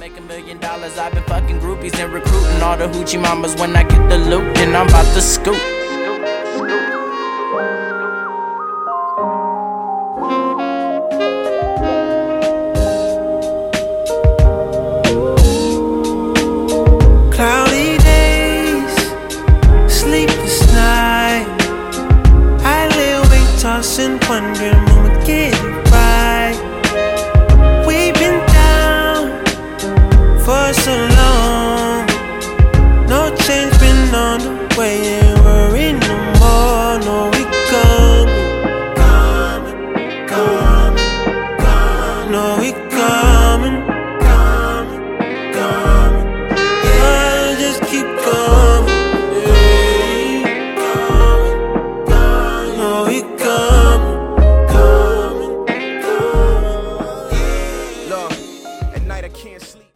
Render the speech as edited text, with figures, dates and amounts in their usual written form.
make $1 million. I've been fucking groupies and recruiting all the hoochie mamas. When I get the loot, then I'm about to scoop. Cloudy days, sleepless night. I lay awake tossing, wondering when we get it right. We've been down for so long, no change been on the way. Ain't worry no more, no we coming, coming, coming, coming. No we coming, coming, coming. Yeah, just keep coming, yeah. Coming, coming. No we coming, coming, coming. Look, at night I can't sleep.